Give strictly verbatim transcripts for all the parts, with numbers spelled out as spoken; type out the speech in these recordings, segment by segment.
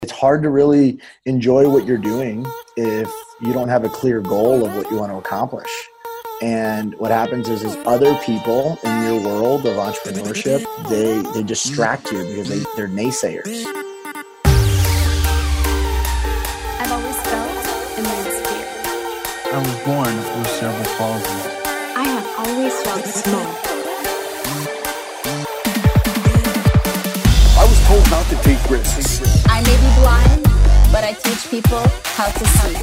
It's hard to really enjoy what you're doing if you don't have a clear goal of what you want to accomplish. And what happens is, is other people in your world of entrepreneurship, they, they distract you because they, they're naysayers. I've always felt immense fear. I was born with cerebral palsy. I have always felt small. I was told not to take risks. I may be blind, but I teach people how to see.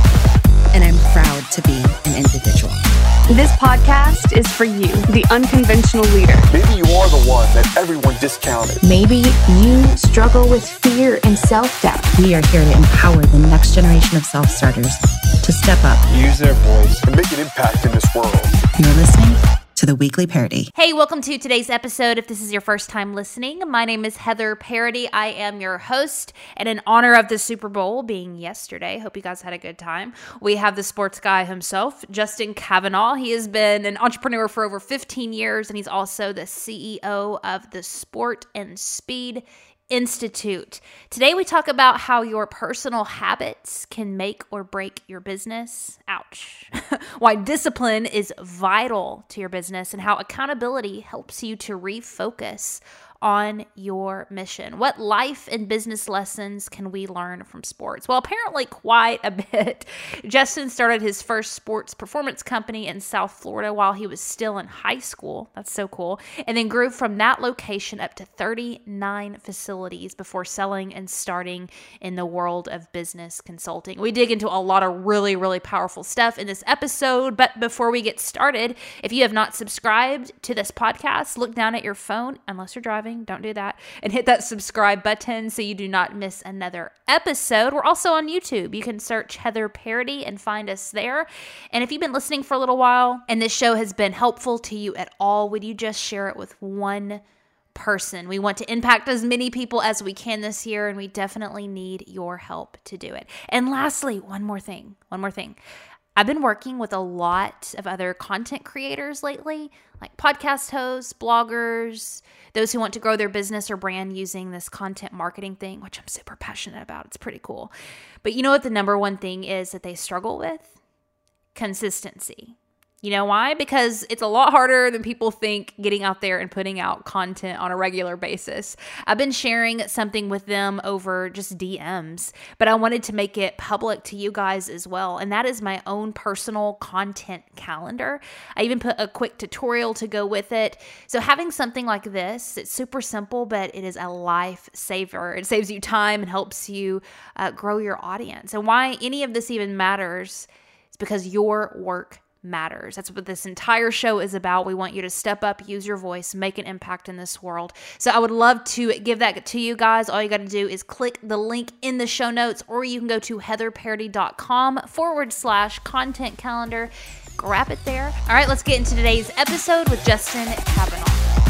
And I'm proud to be an individual. This podcast is for you, the unconventional leader. Maybe you are the one that everyone discounted. Maybe you struggle with fear and self-doubt. We are here to empower the next generation of self-starters to step up, Use their voice. And make an impact in this world. You're listening to The Weekly Parody. Hey, welcome to today's episode. If this is your first time listening, my name is Heather Parody. I am your host, and in honor of the Super Bowl being yesterday, hope you guys had a good time, we have the sports guy himself, Justin Kavanaugh. He has been an entrepreneur for over fifteen years, and he's also the C E O of the Sport and Speed Institute. Today we talk about how your personal habits can make or break your business. Ouch. Why discipline is vital to your business and how accountability helps you to refocus on your mission. What life and business lessons can we learn from sports? Well, apparently quite a bit. Justin started his first sports performance company in South Florida while he was still in high school. That's so cool. And then grew from that location up to thirty-nine facilities before selling and starting in the world of business consulting. We dig into a lot of really, really powerful stuff in this episode. But before we get started, if you have not subscribed to this podcast, look down at your phone, unless you're driving. Don't do that. And hit that subscribe button so you do not miss another episode. We're also on YouTube. You can search Heather Parody and find us there. And if you've been listening for a little while and this show has been helpful to you at all, would you just share it with one person? We want to impact as many people as we can this year, and we definitely need your help to do it. And lastly, one more thing, one more thing. I've been working with a lot of other content creators lately, like podcast hosts, bloggers, those who want to grow their business or brand using this content marketing thing, which I'm super passionate about. It's pretty cool. But you know what the number one thing is that they struggle with? Consistency. You know why? Because it's a lot harder than people think getting out there and putting out content on a regular basis. I've been sharing something with them over just D Ms, but I wanted to make it public to you guys as well. And that is my own personal content calendar. I even put a quick tutorial to go with it. So having something like this, it's super simple, but it is a lifesaver. It saves you time and helps you uh, grow your audience. And why any of this even matters is because your work matters. That's what this entire show is about. We want you to step up, use your voice, make an impact in this world. So I would love to give that to you guys. All you got to do is click the link in the show notes, or you can go to heatherparody.com forward slash content calendar. Grab it there. All right, let's get into today's episode with Justin Kavanaugh.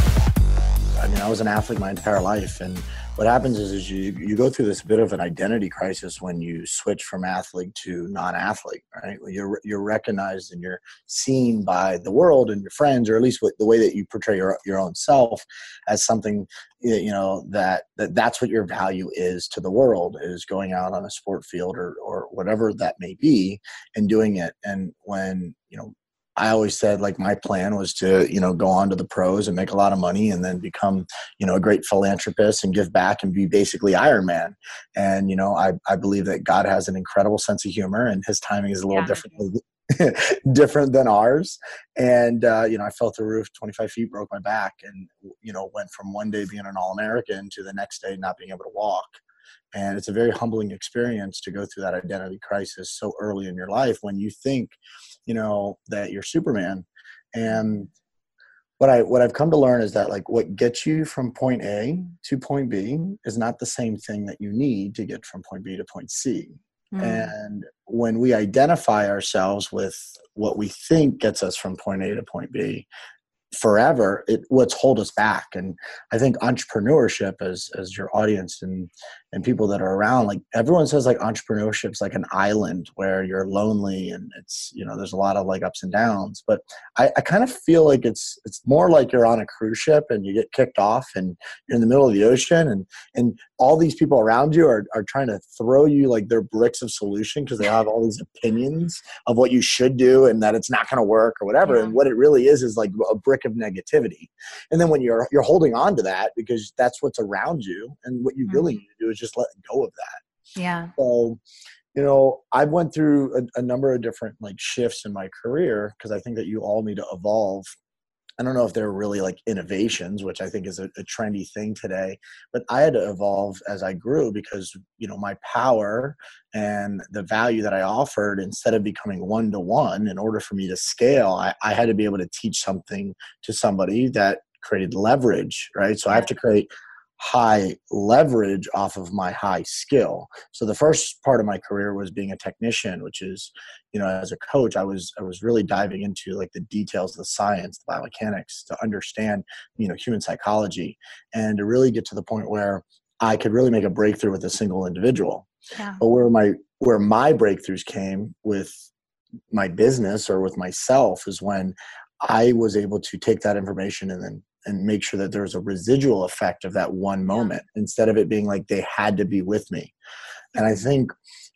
I mean, I was an athlete my entire life, and what happens is, is you you go through this bit of an identity crisis when you switch from athlete to non-athlete, right? You're you're recognized and you're seen by the world and your friends, or at least with the way that you portray your your own self as something, you know, that, that that's what your value is to the world, is going out on a sport field or or whatever that may be and doing it. And when, you know, I always said, like, my plan was to, you know, go on to the pros and make a lot of money and then become, you know, a great philanthropist and give back and be basically Iron Man. And, you know, I, I believe that God has an incredible sense of humor, and his timing is a little yeah. different, different than ours. And, uh, you know, I fell through the roof twenty-five feet, broke my back, and, you know, went from one day being an All-American to the next day not being able to walk. And it's a very humbling experience to go through that identity crisis so early in your life when you think, you know, that you're Superman. And what I what I've come to learn is that, like, what gets you from point A to point B is not the same thing that you need to get from point B to point C. Mm. And when we identify ourselves with what we think gets us from point A to point B forever, it what's hold us back. And I think entrepreneurship, as as your audience and and people that are around, like everyone says like entrepreneurship's like an island where you're lonely and it's, you know, there's a lot of like ups and downs. But I, I kind of feel like it's it's more like you're on a cruise ship and you get kicked off and you're in the middle of the ocean and and all these people around you are, are trying to throw you like their bricks of solution because they have all these opinions of what you should do and that it's not going to work or whatever. Yeah. And what it really is is like a brick of negativity. And then when you're you're holding on to that because that's what's around you, and what you mm-hmm. really need to do is just let go of that. Yeah. So, you know, I went through a, a number of different like shifts in my career because I think that you all need to evolve. I don't know if they're really like innovations, which I think is a, a trendy thing today, but I had to evolve as I grew because, you know, my power and the value that I offered, instead of becoming one-to-one, in order for me to scale, I, I had to be able to teach something to somebody that created leverage, right? So I have to create high leverage off of my high skill. So the first part of my career was being a technician, which is, you know, as a coach, I was, I was really diving into like the details of the science, the biomechanics, to understand, you know, human psychology, and to really get to the point where I could really make a breakthrough with a single individual. Yeah. But where my, where my breakthroughs came with my business or with myself is when I was able to take that information and then and make sure that there's a residual effect of that one moment, instead of it being like they had to be with me. And I think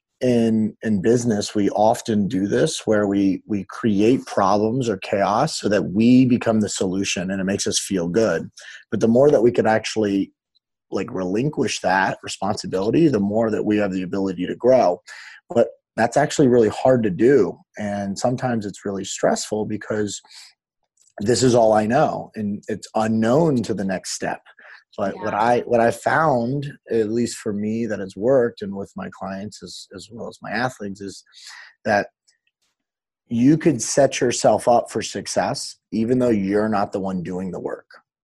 in in business, we often do this where we we create problems or chaos so that we become the solution and it makes us feel good. But the more that we could actually like relinquish that responsibility, the more that we have the ability to grow. But that's actually really hard to do. And sometimes it's really stressful because this is all I know and it's unknown to the next step. But yeah. what I what I found, at least for me, that has worked, and with my clients as, as well as my athletes, is that you could set yourself up for success even though you're not the one doing the work.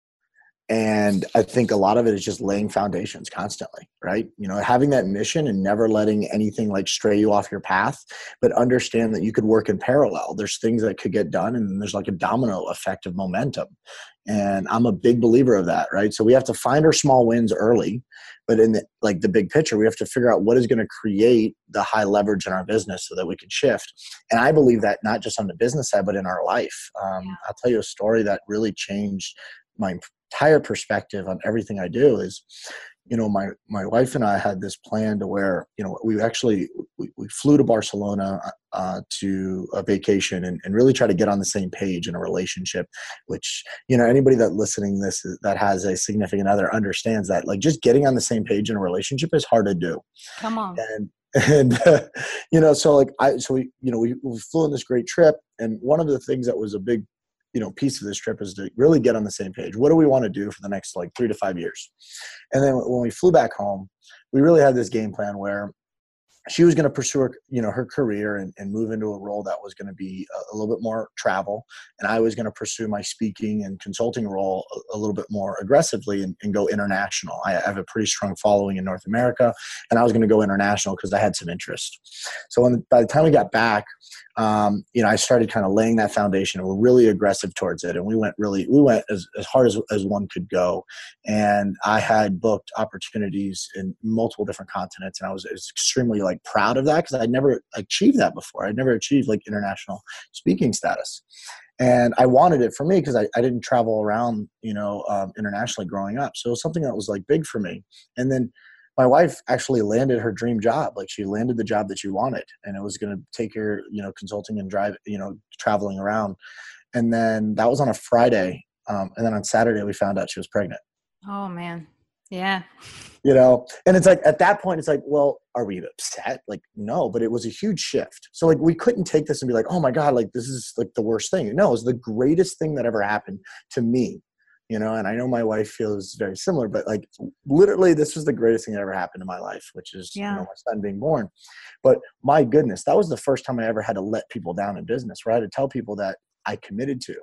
And I think a lot of it is just laying foundations constantly, right? You know, having that mission and never letting anything like stray you off your path, but understand that you could work in parallel. There's things that could get done, and there's like a domino effect of momentum. And I'm a big believer of that, right? So we have to find our small wins early, but in the, like the big picture, we have to figure out what is going to create the high leverage in our business so that we can shift. And I believe that not just on the business side, but in our life. Um, yeah. I'll tell you a story that really changed my entire perspective on everything I do. Is, you know, my, my wife and I had this plan to where, you know, we actually, we, we flew to Barcelona uh, to a vacation and, and really try to get on the same page in a relationship, which, you know, anybody that listening this that has a significant other understands that like just getting on the same page in a relationship is hard to do. Come on. And, and, uh, you know, so like I, so we, you know, we, we flew on this great trip. And one of the things that was a big, you know, piece of this trip is to really get on the same page. What do we want to do for the next like three to five years? And then when we flew back home, we really had this game plan where she was going to pursue her, you know, her career and, and move into a role that was going to be a, a little bit more travel. And I was going to pursue my speaking and consulting role a, a little bit more aggressively and, and go international. I have a pretty strong following in North America, and I was going to go international because I had some interest. So when, by the time we got back, um, you know, I started kind of laying that foundation, and we're really aggressive towards it. And we went really, we went as, as hard as, as one could go. And I had booked opportunities in multiple different continents. And I was, I was extremely like proud of that because I'd never achieved that before. I'd never achieved like international speaking status. And I wanted it for me because I, I didn't travel around, you know, um, internationally growing up. So it was something that was like big for me. And then my wife actually landed her dream job. Like she landed the job that she wanted, and it was going to take her, you know, consulting and drive, you know, traveling around. And then that was on a Friday. Um, and then on Saturday we found out she was pregnant. Oh man. Yeah. You know, and it's like, at that point, it's like, well, are we upset? Like, no, but it was a huge shift. So like, we couldn't take this and be like, oh my God, like this is like the worst thing. No, it was the greatest thing that ever happened to me, you know? And I know my wife feels very similar, but like literally this was the greatest thing that ever happened in my life, which is, yeah. you know, my son being born. But my goodness, that was the first time I ever had to let people down in business, where I had to tell people that I committed to,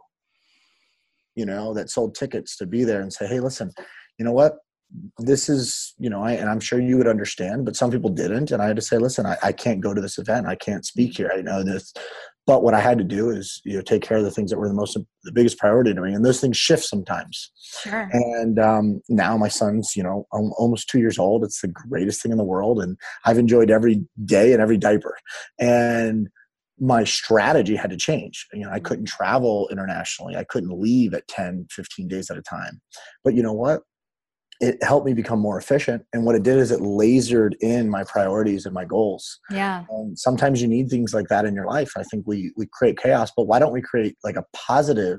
you know, that sold tickets to be there and say, hey, listen, you know what? This is, you know, I, and I'm sure you would understand, but some people didn't. And I had to say, listen, I, I can't go to this event. I can't speak here. I know this, But what I had to do is, you know, take care of the things that were the most, the biggest priority to me. And those things shift sometimes. Sure. And um, now my son's, you know, al- almost two years old. It's the greatest thing in the world. And I've enjoyed every day and every diaper. And my strategy had to change. You know, I couldn't travel internationally. I couldn't leave at ten, fifteen days at a time. But you know what? It helped me become more efficient. And what it did is it lasered in my priorities and my goals. Yeah. And sometimes you need things like that in your life. I think we, we create chaos, but why don't we create like a positive,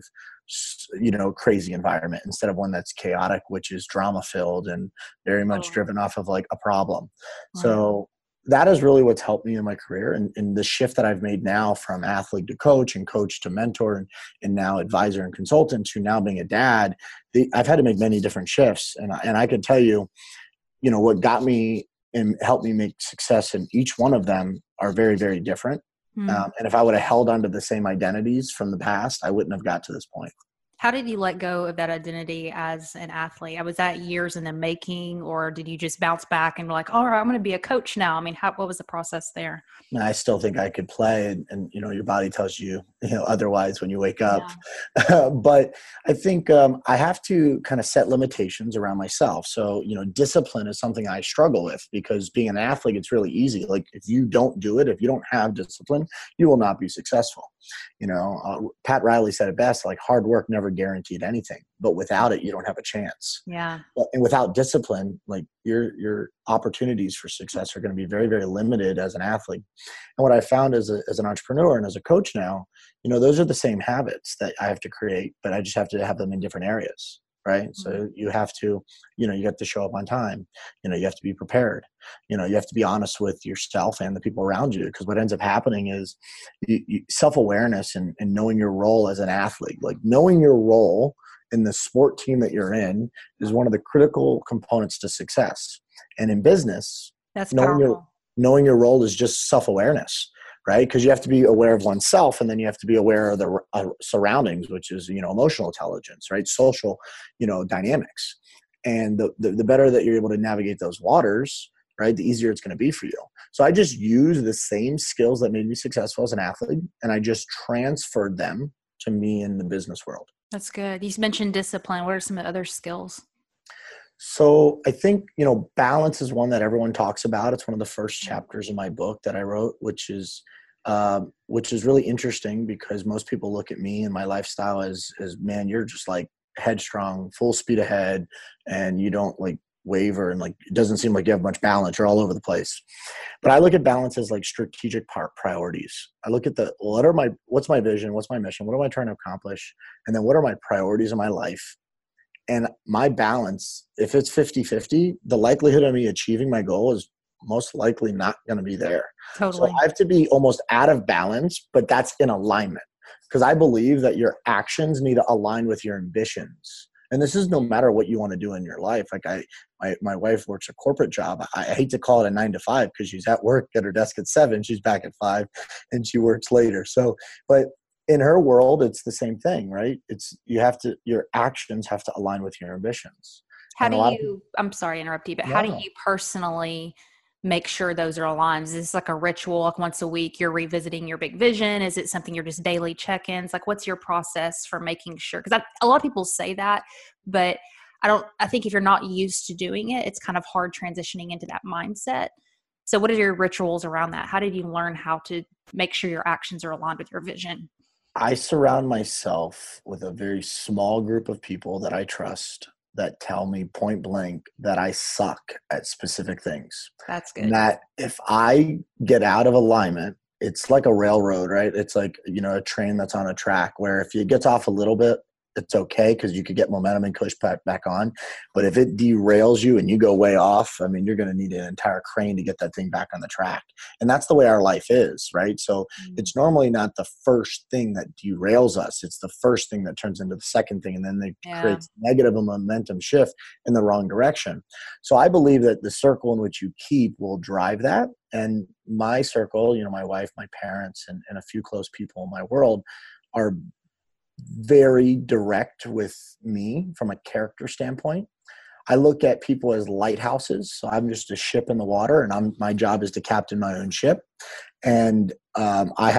you know, crazy environment instead of one that's chaotic, which is drama filled and very much Oh. driven off of like a problem. Wow. So that is really what's helped me in my career, and, and the shift that I've made now from athlete to coach and coach to mentor and, and now advisor and consultant to now being a dad. The, I've had to make many different shifts. And, I- and I can tell you, you know, what got me and helped me make success in each one of them are very, very different. Mm. Um, and if I would have held onto the same identities from the past, I wouldn't have got to this point. How did you let go of that identity as an athlete? Was that years in the making, or did you just bounce back and be like, all right, I'm going to be a coach now? I mean, how, what was the process there? And I still think I could play, and, and you know, your body tells you, you know, otherwise when you wake up. Yeah. But I think um, I have to kind of set limitations around myself. So, you know, discipline is something I struggle with, because being an athlete, it's really easy. Like if you don't do it, if you don't have discipline, you will not be successful. You know, uh, Pat Riley said it best, like hard work never guaranteed anything, but without it, you don't have a chance. Yeah. And without discipline, like your, your opportunities for success are going to be very, very limited as an athlete. And what I found as a, as an entrepreneur and as a coach now, you know, those are the same habits that I have to create, but I just have to have them in different areas. Right. Mm-hmm. So you have to, you know, you have to show up on time. You know, you have to be prepared. You know, you have to be honest with yourself and the people around you, because what ends up happening is you, you, self-awareness and, and knowing your role as an athlete, like knowing your role in the sport team that you're in is one of the critical components to success. And in business, that's knowing powerful. your, knowing your role is just self-awareness. Right? Because you have to be aware of oneself, and then you have to be aware of the uh, surroundings, which is, you know, emotional intelligence, right? Social, you know, dynamics. And the, the, the better that you're able to navigate those waters, right, the easier it's going to be for you. So I just use the same skills that made me successful as an athlete, and I just transferred them to me in the business world. That's good. You mentioned discipline. What are some of the other skills? So I think, you know, balance is one that everyone talks about. It's one of the first chapters in my book that I wrote, which is, um, which is really interesting, because most people look at me and my lifestyle as, as man, you're just like headstrong, full speed ahead, and you don't like waver, and like, it doesn't seem like you have much balance. You're all over the place. But I look at balance as like strategic part priorities. I look at the, what are my, what's my vision? What's my mission? What am I trying to accomplish? And then what are my priorities in my life? And my balance, if it's fifty-fifty, the likelihood of me achieving my goal is most likely not going to be there. Totally. So I have to be almost out of balance, but that's in alignment, because I believe that your actions need to align with your ambitions. And this is no matter what you want to do in your life. Like I, my, my wife works a corporate job. I, I hate to call it a nine to five, because she's at work at her desk at seven, she's back at five, and she works later. So, but in her world, it's the same thing, right? It's, you have to, your actions have to align with your ambitions. How And a do lot of you, I'm sorry to interrupt you, but how do No. you personally make sure those are aligned? Is this like a ritual, like once a week you're revisiting your big vision? Is it something you're just daily check-ins? Like what's your process for making sure? Because a lot of people say that, but I don't, I think if you're not used to doing it, it's kind of hard transitioning into that mindset. So what are your rituals around that? How did you learn how to make sure your actions are aligned with your vision? I surround myself with a very small group of people that I trust, that tell me point blank that I suck at specific things. That's good. And that if I get out of alignment, it's like a railroad, right? It's like, you know, a train that's on a track, where if it gets off a little bit, it's okay, because you could get momentum and push back, back on. But if it derails you and you go way off, I mean, you're going to need an entire crane to get that thing back on the track. And that's the way our life is, right? So mm-hmm. It's normally not the first thing that derails us. It's the first thing that turns into the second thing. And then it yeah. creates negative momentum shift in the wrong direction. So I believe that the circle in which you keep will drive that. And my circle, you know, my wife, my parents, and, and a few close people in my world are very direct with me from a character standpoint. I look at people as lighthouses. So I'm just a ship in the water, and I'm, my job is to captain my own ship. And um, I have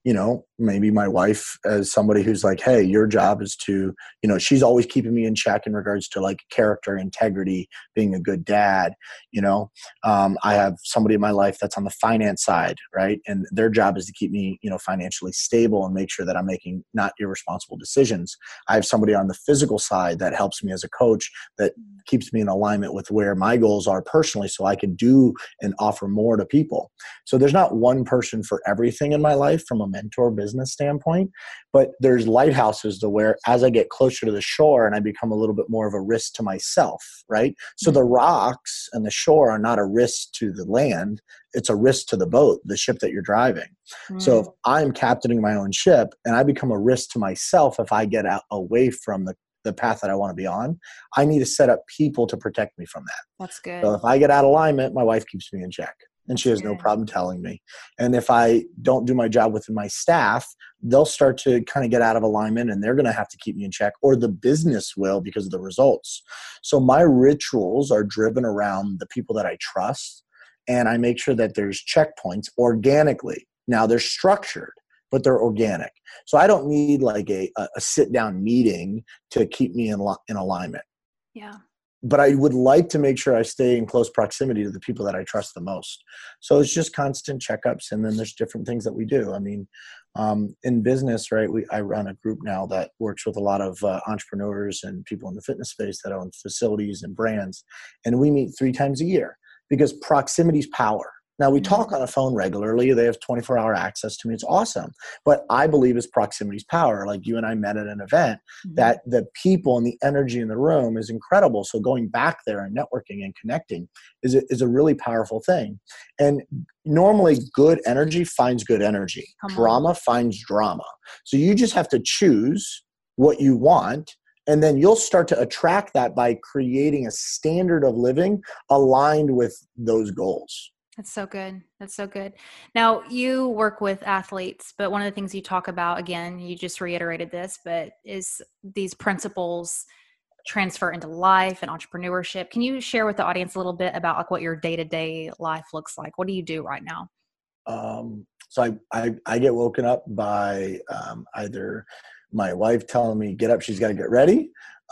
you know, maybe my wife as somebody who's like, hey, your job is to, you know, she's always keeping me in check in regards to like character, integrity, being a good dad. You know, um, I have somebody in my life that's on the finance side, right? And their job is to keep me, you know, financially stable and make sure that I'm making not irresponsible decisions. I have somebody on the physical side that helps me as a coach, that keeps me in alignment with where my goals are personally, so I can do and offer more to people. So there's not one person for everything in my life from a mentor business standpoint, but there's lighthouses to where as I get closer to the shore and I become a little bit more of a risk to myself, right? So the rocks and the shore are not a risk to the land. It's a risk to the boat, the ship that you're driving. Mm. So if I'm captaining my own ship and I become a risk to myself, if I get out away from the the path that I want to be on, I need to set up people to protect me from that. That's good. So if I get out of alignment, my wife keeps me in check. And she has no problem telling me. And if I don't do my job within my staff, they'll start to kind of get out of alignment and they're going to have to keep me in check, or the business will because of the results. So my rituals are driven around the people that I trust, and I make sure that there's checkpoints organically. Now they're structured, but they're organic. So I don't need like a, a sit down meeting to keep me in, in alignment. Yeah. But I would like to make sure I stay in close proximity to the people that I trust the most. So it's just constant checkups. And then there's different things that we do. I mean, um, in business, right, we, I run a group now that works with a lot of uh, entrepreneurs and people in the fitness space that own facilities and brands. And we meet three times a year because proximity is power. Now, we talk on the phone regularly. They have twenty-four hour access to me. It's awesome. But I believe it's proximity's power. Like you and I met at an event, mm-hmm. that the people and the energy in the room is incredible. So going back there and networking and connecting is a, is a really powerful thing. And normally good energy finds good energy. Come drama on. Finds drama. So you just have to choose what you want. And then you'll start to attract that by creating a standard of living aligned with those goals. That's so good. That's so good. Now, you work with athletes, but one of the things you talk about, again, you just reiterated this, but is these principles transfer into life and entrepreneurship. Can you share with the audience a little bit about like what your day-to-day life looks like? What do you do right now? Um, so I, I, I get woken up by um, either my wife telling me, get up, she's got to get ready.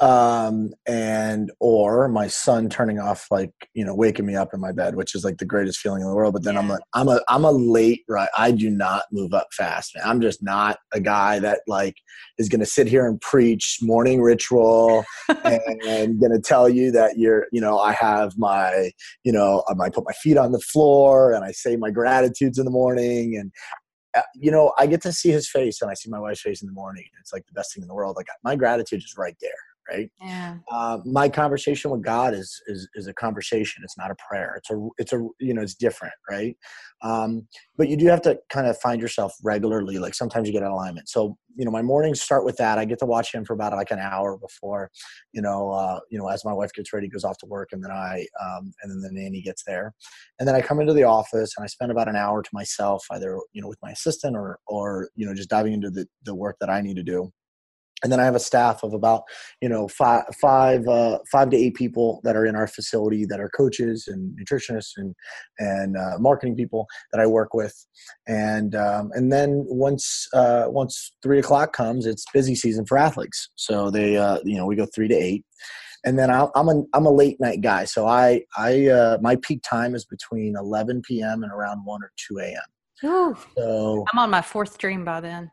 Um, and, or my son turning off, like, you know, waking me up in my bed, which is like the greatest feeling in the world. But then yeah. I'm a, I'm a, I'm a late, right. I do not move up fast, man. I'm just not a guy that like is going to sit here and preach morning ritual and, and going to tell you that you're, you know, I have my, you know, I might put my feet on the floor and I say my gratitudes in the morning. And, uh, you know, I get to see his face and I see my wife's face in the morning. It's like the best thing in the world. Like my gratitude is right there. Right. Yeah. Uh, my conversation with God is, is, is a conversation. It's not a prayer. It's a, it's a, you know, it's different. Right. Um, but you do have to kind of find yourself regularly. Like sometimes you get out of alignment. So, you know, my mornings start with that. I get to watch him for about like an hour before, you know, uh, you know, as my wife gets ready, goes off to work, and then I, um, and then the nanny gets there, and then I come into the office and I spend about an hour to myself, either, you know, with my assistant or, or, you know, just diving into the, the work that I need to do. And then I have a staff of about, you know, five, five, uh, five to eight people that are in our facility that are coaches and nutritionists and and uh, marketing people that I work with. And um, and then once uh, once three o'clock comes, it's busy season for athletes. So they, uh, you know, we go three to eight. And then I'll, I'm a I'm a late night guy. So I I uh, my peak time is between eleven p.m. and around one or two a.m. Ooh, so I'm on my fourth dream by then.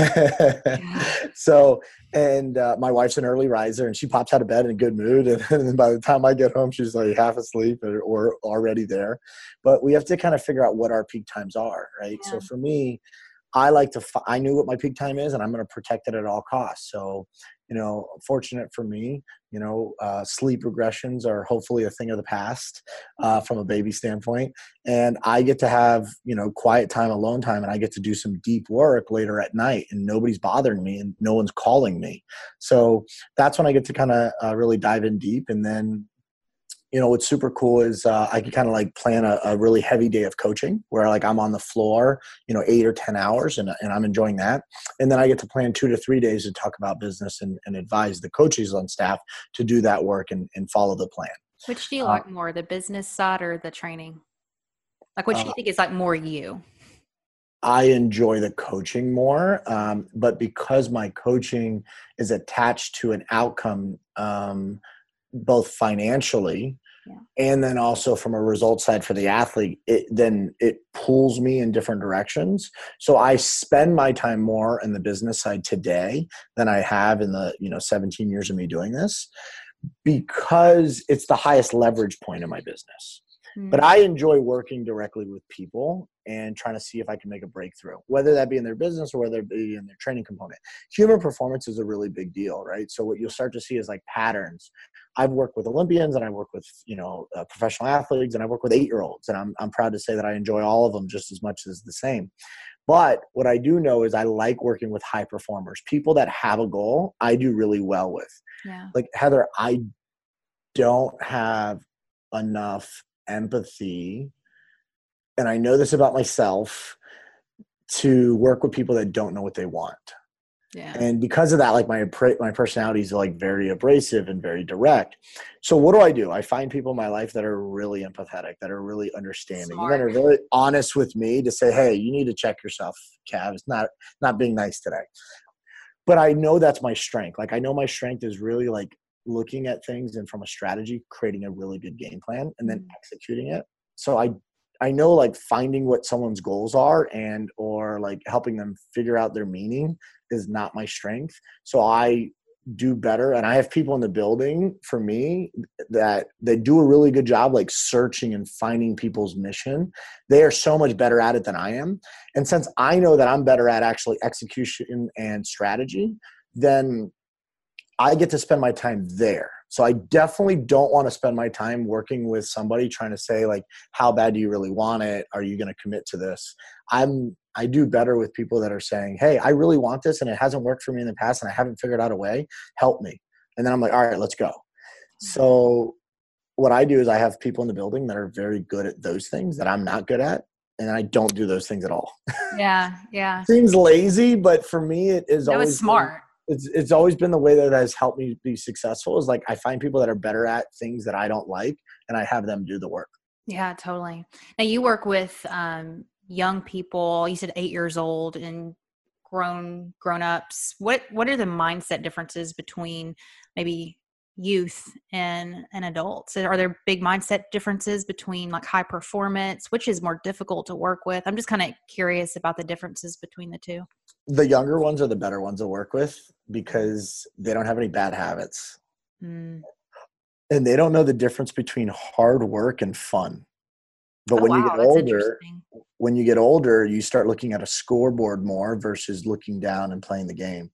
So, and uh, my wife's an early riser and she pops out of bed in a good mood. And, and then by the time I get home, she's like half asleep or, or already there. But we have to kind of figure out what our peak times are, right? Yeah. So for me, I like to, I knew what my peak time is and I'm going to protect it at all costs. So, you know, fortunate for me, you know, uh, sleep regressions are hopefully a thing of the past uh, from a baby standpoint. And I get to have, you know, quiet time, alone time, and I get to do some deep work later at night and nobody's bothering me and no one's calling me. So that's when I get to kind of uh, really dive in deep. And then, you know, what's super cool is uh, I can kind of like plan a, a really heavy day of coaching where like I'm on the floor, you know, eight or ten hours and, and I'm enjoying that. And then I get to plan two to three days to talk about business and, and advise the coaches on staff to do that work and, and follow the plan. Which do you uh, like more, the business side or the training? Like, which do you uh, think is like more you? I enjoy the coaching more, um, but because my coaching is attached to an outcome, um, both financially yeah. and then also from a result side for the athlete, it, then it pulls me in different directions. So I spend my time more in the business side today than I have in the, you know, seventeen years of me doing this, because it's the highest leverage point in my business. But I enjoy working directly with people and trying to see if I can make a breakthrough, whether that be in their business or whether it be in their training component. Human performance is a really big deal, right? So what you'll start to see is like patterns. I've worked with Olympians and I work with, you know, uh, professional athletes, and I work with eight-year-olds. And I'm, I'm proud to say that I enjoy all of them just as much as the same. But what I do know is I like working with high performers, people that have a goal I do really well with. Yeah. Like, Heather, I don't have enough empathy, and I know this about myself, to work with people that don't know what they want. Yeah. And because of that, like my my personality is like very abrasive and very direct. So what do I do? I find people in my life that are really empathetic, that are really understanding, Smart. that are really honest with me to say, hey, you need to check yourself, Cav. It's not not being nice today. But I know that's my strength. Like I know my strength is really like looking at things and from a strategy, creating a really good game plan and then mm. executing it. So I, I know like finding what someone's goals are and, or like helping them figure out their meaning is not my strength. So I do better. And I have people in the building for me that they do a really good job, like searching and finding people's mission. They are so much better at it than I am. And since I know that I'm better at actually execution and strategy, then I get to spend my time there. So I definitely don't want to spend my time working with somebody trying to say like, how bad do you really want it? Are you going to commit to this? I'm, I do better with people that are saying, hey, I really want this and it hasn't worked for me in the past and I haven't figured out a way, help me. And then I'm like, all right, let's go. So what I do is I have people in the building that are very good at those things that I'm not good at. And I don't do those things at all. Yeah. Yeah. Seems lazy, but for me, it is that always was smart. Been, It's it's always been the way that has helped me be successful is like I find people that are better at things that I don't like and I have them do the work. Yeah, totally. Now you work with um, young people, you said eight years old and grown grown-ups. What what are the mindset differences between maybe youth and, and adults? Are there big mindset differences between like high performance, which is more difficult to work with? I'm just kind of curious about the differences between the two. The younger ones are the better ones to work with because they don't have any bad habits. Mm. And they don't know the difference between hard work and fun. But oh, when wow, you get older, when you get older, you start looking at a scoreboard more versus looking down and playing the game.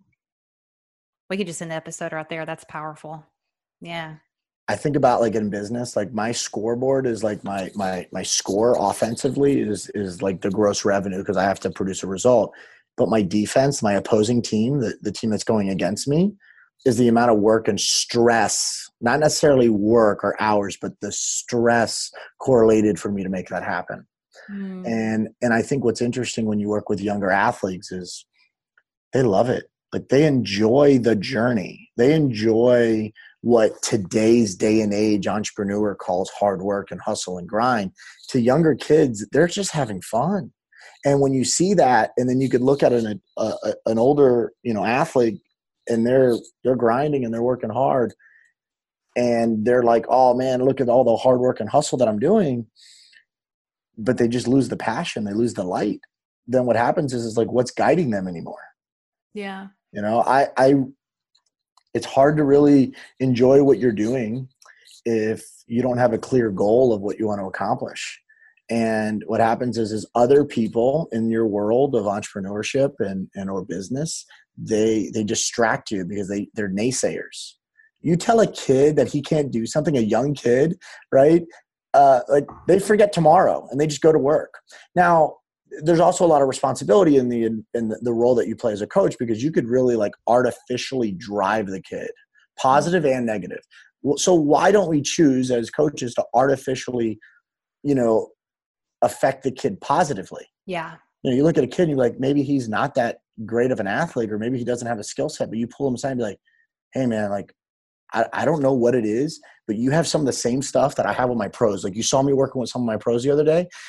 We could just end the episode right there. That's powerful. Yeah. I think about like in business, like my scoreboard is like my, my, my score offensively is, is like the gross revenue because I have to produce a result. But my defense, my opposing team, the, the team that's going against me, is the amount of work and stress, not necessarily work or hours, but the stress correlated for me to make that happen. Mm. And and I think what's interesting when you work with younger athletes is they love it. Like they enjoy the journey. They enjoy what today's day and age entrepreneur calls hard work and hustle and grind. To younger kids, they're just having fun. And when you see that, and then you could look at an a, a, an older, you know, athlete, and they're they're grinding and they're working hard, and they're like, "Oh man, look at all the hard work and hustle that I'm doing," but they just lose the passion, they lose the light. Then what happens is, is like, what's guiding them anymore? Yeah, you know, I, I, it's hard to really enjoy what you're doing if you don't have a clear goal of what you want to accomplish. And what happens is, is other people in your world of entrepreneurship and, and or business, they, they distract you because they, they're naysayers. You tell a kid that he can't do something, a young kid, right? Uh, like they forget tomorrow and they just go to work. Now, there's also a lot of responsibility in the, in the, the role that you play as a coach, because you could really like artificially drive the kid, positive and negative. So why don't we choose as coaches to artificially, you know, affect the kid positively? Yeah. You know, you look at a kid and you're like, maybe he's not that great of an athlete, or maybe he doesn't have a skill set, but you pull him aside and be like, hey man, like, I, I don't know what it is, but you have some of the same stuff that I have with my pros. Like you saw me working with some of my pros the other day.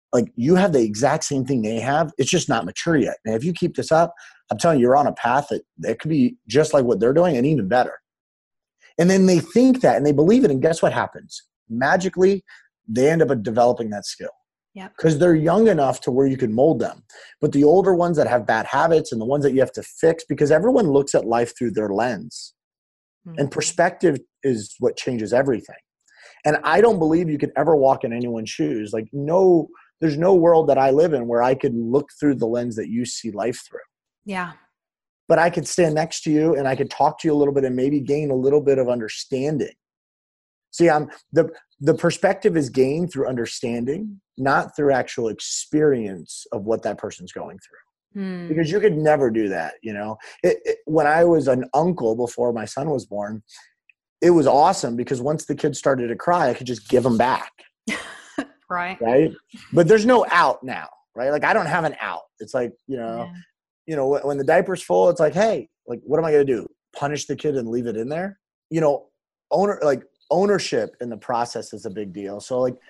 like you have the exact same thing they have. It's just not mature yet. And if you keep this up, I'm telling you, you're on a path that, that could be just like what they're doing and even better. And then they think that and they believe it. And guess what happens? Magically, they end up developing that skill. Yeah. Because they're young enough to where you can mold them. But the older ones that have bad habits and the ones that you have to fix, because everyone looks at life through their lens. Mm-hmm. And perspective is what changes everything. And I don't believe you could ever walk in anyone's shoes. Like, no, there's no world that I live in where I could look through the lens that you see life through. Yeah. But I could stand next to you and I could talk to you a little bit and maybe gain a little bit of understanding. See, I'm the the perspective is gained through understanding, not through actual experience of what that person's going through. Hmm. Because you could never do that, you know. It, it, when I was an uncle before my son was born, it was awesome because once the kids started to cry, I could just give them back. Right. Right. But there's no out now, right? Like I don't have an out. It's like, you know, yeah. you know, when the diaper's full, it's like, hey, like, what am I going to do? Punish the kid and leave it in there? You know, owner, like ownership in the process is a big deal. So like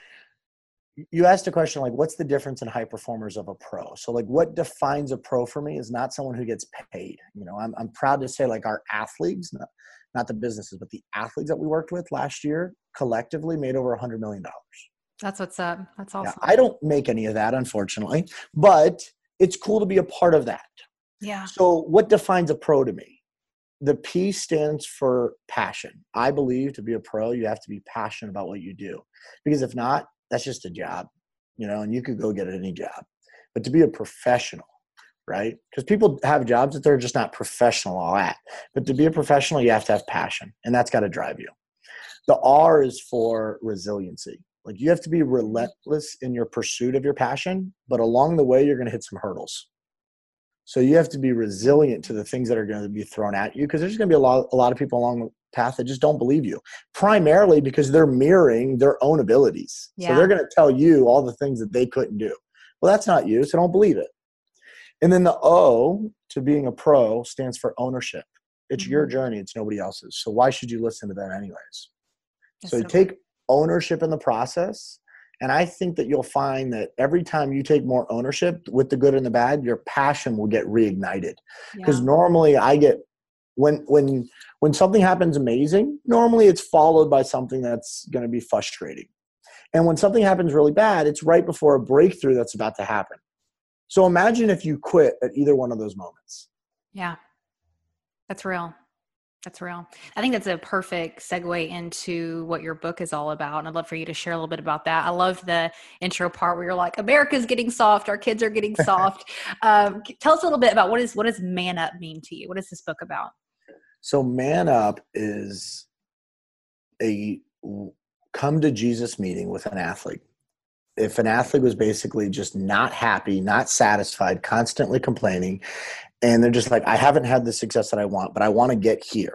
you asked a question, like, what's the difference in high performers of a pro? So like what defines a pro for me is not someone who gets paid. You know, I'm, I'm proud to say like our athletes, not, not the businesses, but the athletes that we worked with last year collectively made over a hundred million dollars. That's what's up. That's awesome. Yeah, I don't make any of that, unfortunately, but it's cool to be a part of that. Yeah. So what defines a pro to me? The P stands for passion. I believe to be a pro, you have to be passionate about what you do. Because if not, that's just a job, you know, and you could go get any job. But to be a professional, right? Because people have jobs that they're just not professional at. But to be a professional, you have to have passion, and that's got to drive you. The R is for resiliency. Like you have to be relentless in your pursuit of your passion, but along the way, you're going to hit some hurdles. So you have to be resilient to the things that are going to be thrown at you because there's going to be a lot, a lot of people along the path that just don't believe you, primarily because they're mirroring their own abilities. Yeah. So they're going to tell you all the things that they couldn't do. Well, that's not you, so don't believe it. And then the O to being a pro stands for ownership. It's mm-hmm. your journey. It's nobody else's. So why should you listen to them anyways? That's so you so take ownership in the process. And I think that you'll find that every time you take more ownership with the good and the bad, your passion will get reignited. Because yeah. normally I get, when, when, when something happens amazing, normally it's followed by something that's going to be frustrating. And when something happens really bad, it's right before a breakthrough that's about to happen. So imagine if you quit at either one of those moments. Yeah, that's real. That's real. I think that's a perfect segue into what your book is all about. And I'd love for you to share a little bit about that. I love the intro part where you're like, America's getting soft. Our kids are getting soft. um, tell us a little bit about what is, what does Man Up mean to you? What is this book about? So Man Up is a come to Jesus meeting with an athlete. If an athlete was basically just not happy, not satisfied, constantly complaining, and they're just like, I haven't had the success that I want, but I want to get here.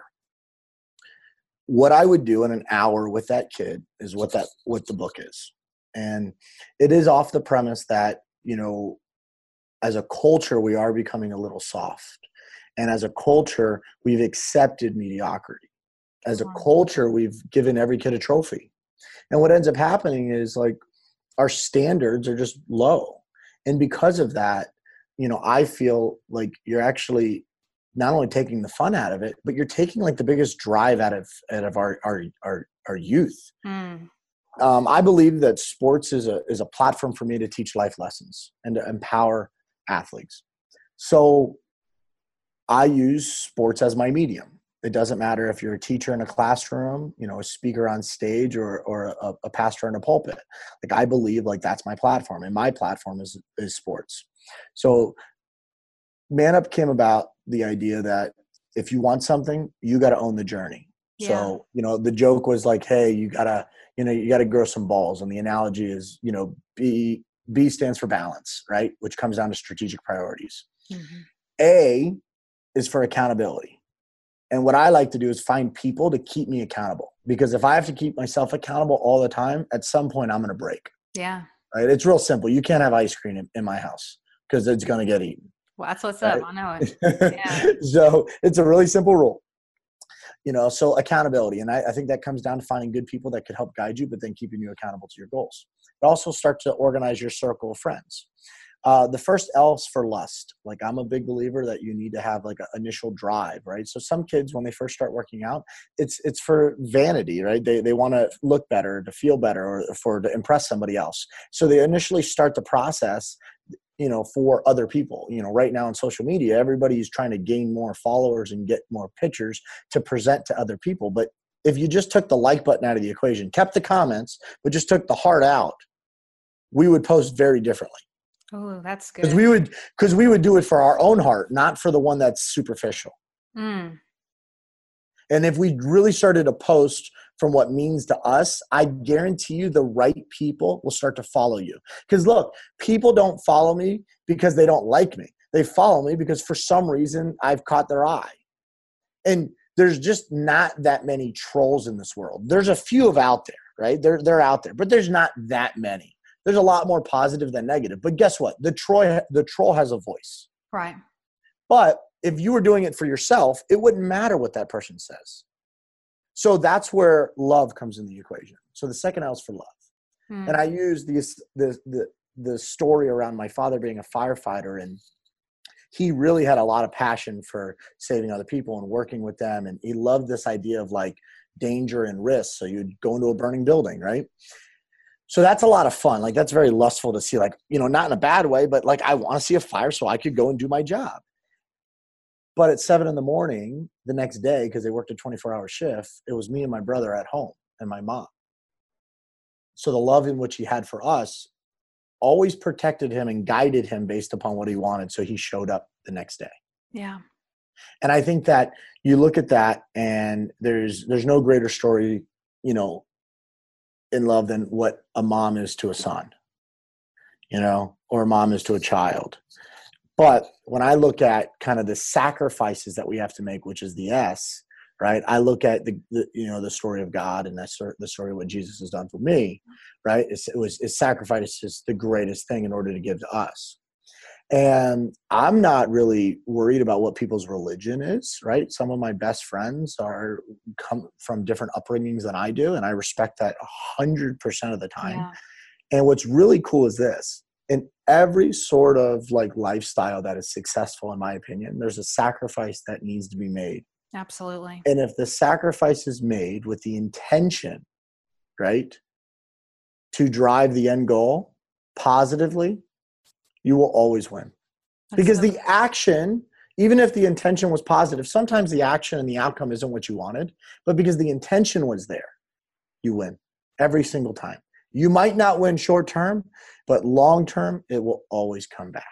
What I would do in an hour with that kid is what that what the book is. And it is off the premise that, you know, as a culture, we are becoming a little soft. And as a culture, we've accepted mediocrity. As a culture, we've given every kid a trophy. And what ends up happening is like our standards are just low. And because of that, you know, I feel like you're actually not only taking the fun out of it, but you're taking like the biggest drive out of out of our our our, our youth. Mm. Um, I believe that sports is a is a platform for me to teach life lessons and to empower athletes. So I use sports as my medium. It doesn't matter if you're a teacher in a classroom, you know, a speaker on stage, or or a, a pastor in a pulpit. Like I believe like that's my platform, and my platform is is sports. So Man Up came about the idea that if you want something, you got to own the journey. Yeah. So, you know, the joke was like, hey, you gotta, you know, you gotta grow some balls. And the analogy is, you know, B, B stands for balance, right? Which comes down to strategic priorities. Mm-hmm. A is for accountability. And what I like to do is find people to keep me accountable, because if I have to keep myself accountable all the time, at some point I'm going to break. Yeah. Right. It's real simple. You can't have ice cream in, in my house because it's going to get eaten. Well, that's what's right? up. I know it. Yeah. So it's a really simple rule. You know, so accountability. And I, I think that comes down to finding good people that could help guide you, but then keeping you accountable to your goals. But also start to organize your circle of friends. Uh, the first L is for lust. Like, I'm a big believer that you need to have like an initial drive, right? So some kids, when they first start working out, it's it's for vanity, right? They they want to look better, to feel better, or for to impress somebody else. So they initially start the process, you know, for other people. You know, right now on social media, everybody's trying to gain more followers and get more pictures to present to other people. But if you just took the like button out of the equation, kept the comments, but just took the heart out, we would post very differently. Oh, that's good. Because we would, because we would do it for our own heart, not for the one that's superficial. Mm. And if we really started to post from what means to us, I guarantee you the right people will start to follow you. Because look, people don't follow me because they don't like me. They follow me because for some reason I've caught their eye. And there's just not that many trolls in this world. There's a few of out there, right? They're they're out there, but there's not that many. There's a lot more positive than negative. But guess what? The troll, the troll has a voice. Right. But if you were doing it for yourself, it wouldn't matter what that person says. So that's where love comes in the equation. So the second L is for love. Mm. And I use this, the, the, the story around my father being a firefighter, and he really had a lot of passion for saving other people and working with them. And he loved this idea of like danger and risk. So you'd go into a burning building, right? So that's a lot of fun. Like, that's very lustful to see, like, you know, not in a bad way, but like, I want to see a fire so I could go and do my job. But at seven in the morning the next day, because they worked a twenty-four hour shift, it was me and my brother at home and my mom. So the love in which he had for us always protected him and guided him based upon what he wanted. So he showed up the next day. Yeah. And I think that you look at that, and there's, there's no greater story, you know, in love than what a mom is to a son, you know, or a mom is to a child. But when I look at kind of the sacrifices that we have to make, which is the S, right? I look at the, the you know, the story of God, and that's the story of what Jesus has done for me, right? It's, it was, it's sacrifice is the greatest thing in order to give to us. And I'm not really worried about what people's religion is, right? Some of my best friends are come from different upbringings than I do, and I respect that one hundred percent of the time. Yeah. And what's really cool is this. In every sort of like lifestyle that is successful, in my opinion, there's a sacrifice that needs to be made. Absolutely. And if the sacrifice is made with the intention, right, to drive the end goal positively, you will always win. That's Because so the action, even if the intention was positive, sometimes the action and the outcome isn't what you wanted, but because the intention was there, you win every single time. You might not win short term, but long term, it will always come back.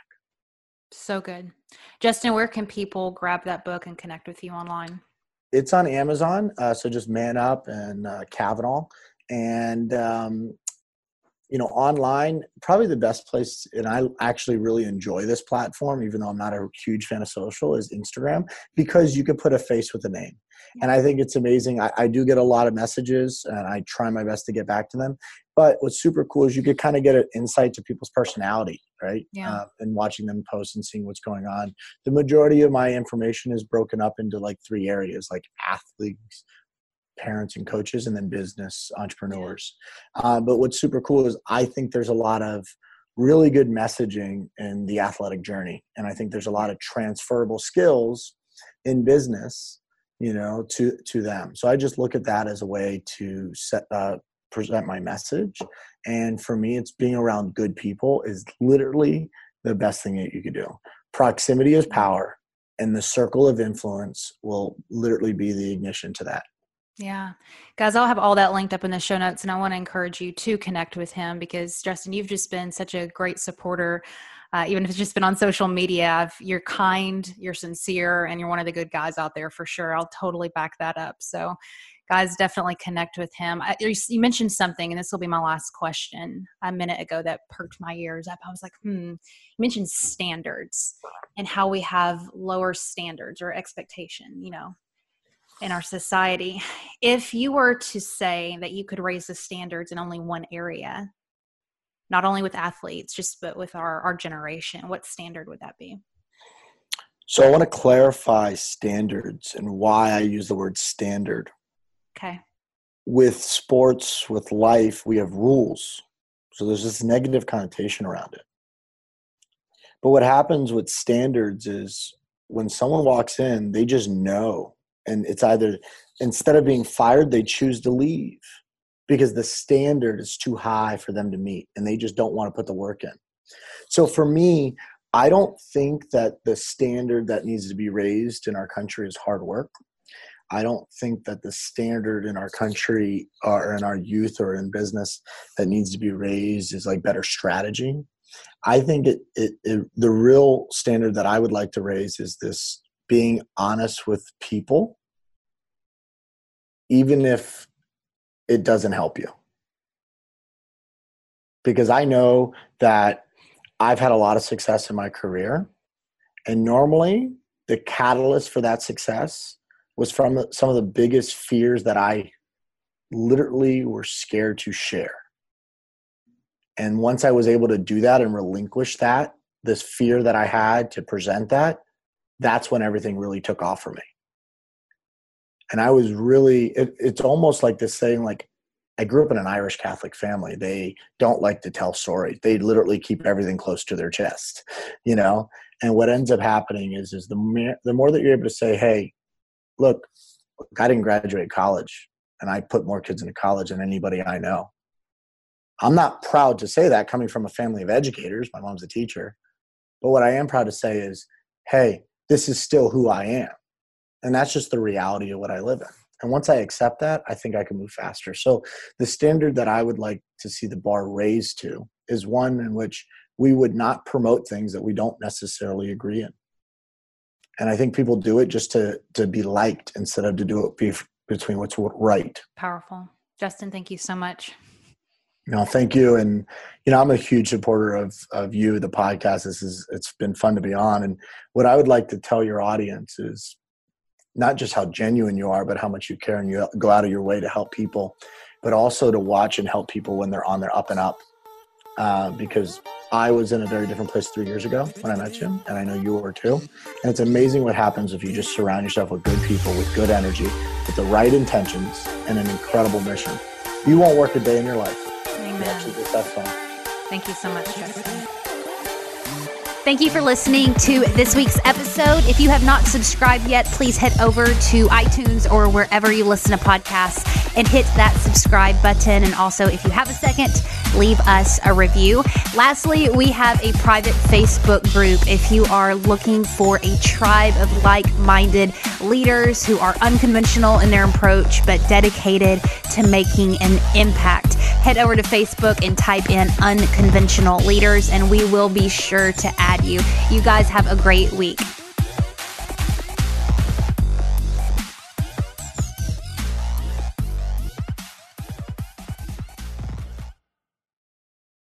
So good. Justin, where can people grab that book and connect with you online? It's on Amazon. Uh, so just Man Up and uh, Kavanaugh. And, um, you know, online, probably the best place, and I actually really enjoy this platform, even though I'm not a huge fan of social, is Instagram, because you could put a face with a name. And I think it's amazing. I, I do get a lot of messages, and I try my best to get back to them. But what's super cool is you could kind of get an insight to people's personality, right? Yeah. Uh, and watching them post and seeing what's going on. The majority of my information is broken up into like three areas, like athletes, parents and coaches, and then business entrepreneurs. Uh, but what's super cool is I think there's a lot of really good messaging in the athletic journey. And I think there's a lot of transferable skills in business, you know, to, to them. So I just look at that as a way to set, uh, present my message. And for me, it's being around good people is literally the best thing that you could do. Proximity is power, and the circle of influence will literally be the ignition to that. Yeah. Guys, I'll have all that linked up in the show notes, and I want to encourage you to connect with him because, Justin, you've just been such a great supporter. Uh, even if it's just been on social media, I've, you're kind, you're sincere, and you're one of the good guys out there for sure. I'll totally back that up. So guys, definitely connect with him. I, you mentioned something, and this will be my last question a minute ago that perked my ears up. I was like, hmm, you mentioned standards and how we have lower standards or expectation, you know, in our society. If you were to say that you could raise the standards in only one area, not only with athletes, just but with our, our generation, what standard would that be? So I want to clarify standards and why I use the word standard. Okay. With sports, with life, we have rules. So there's this negative connotation around it. But what happens with standards is when someone walks in, they just know. And it's either, instead of being fired, they choose to leave because the standard is too high for them to meet and they just don't want to put the work in. So for me, I don't think that the standard that needs to be raised in our country is hard work. I don't think that the standard in our country or in our youth or in business that needs to be raised is like better strategy. I think it, it, it the real standard that I would like to raise is this being honest with people, even if it doesn't help you. Because I know that I've had a lot of success in my career, and normally the catalyst for that success was from some of the biggest fears that I literally were scared to share. And once I was able to do that and relinquish that, this fear that I had to present that, that's when everything really took off for me. And I was really, it, it's almost like this saying, like, I grew up in an Irish Catholic family. They don't like to tell stories. They literally keep everything close to their chest, you know? And what ends up happening is, is the more, the more that you're able to say, hey, look, I didn't graduate college and I put more kids into college than anybody I know. I'm not proud to say that coming from a family of educators. My mom's a teacher. But what I am proud to say is, hey, this is still who I am. And that's just the reality of what I live in. And once I accept that, I think I can move faster. So the standard that I would like to see the bar raised to is one in which we would not promote things that we don't necessarily agree in. And I think people do it just to, to be liked instead of to do it be, between what's right. Powerful. Justin, thank you so much. No, thank you. And, you know, I'm a huge supporter of, of you, the podcast. This is, it's been fun to be on. And what I would like to tell your audience is not just how genuine you are, but how much you care and you go out of your way to help people, but also to watch and help people when they're on their up and up. Uh, because I was in a very different place three years ago when I met you, and I know you were too. And it's amazing what happens if you just surround yourself with good people, with good energy, with the right intentions, and an incredible mission. You won't work a day in your life. Amen. Actually, just have fun. Thank you so much, Justin. Thank you for listening to this week's episode. If you have not subscribed yet, please head over to iTunes or wherever you listen to podcasts and hit that subscribe button. And also, if you have a second, leave us a review. Lastly, we have a private Facebook group if you are looking for a tribe of like-minded leaders who are unconventional in their approach but dedicated to making an impact. Head over to Facebook and type in Unconventional Leaders, and we will be sure to add you. You guys have a great week.